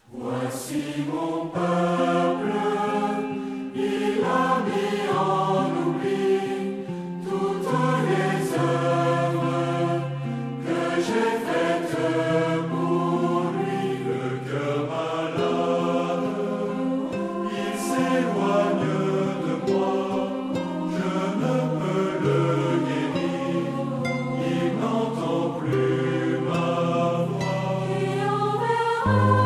Voici mon peuple, il a mis en oubli toutes les œuvres que j'ai faites pour lui. Le cœur malade, il s'éloigne de moi, je ne peux le guérir, il n'entend plus ma voix. Et on verra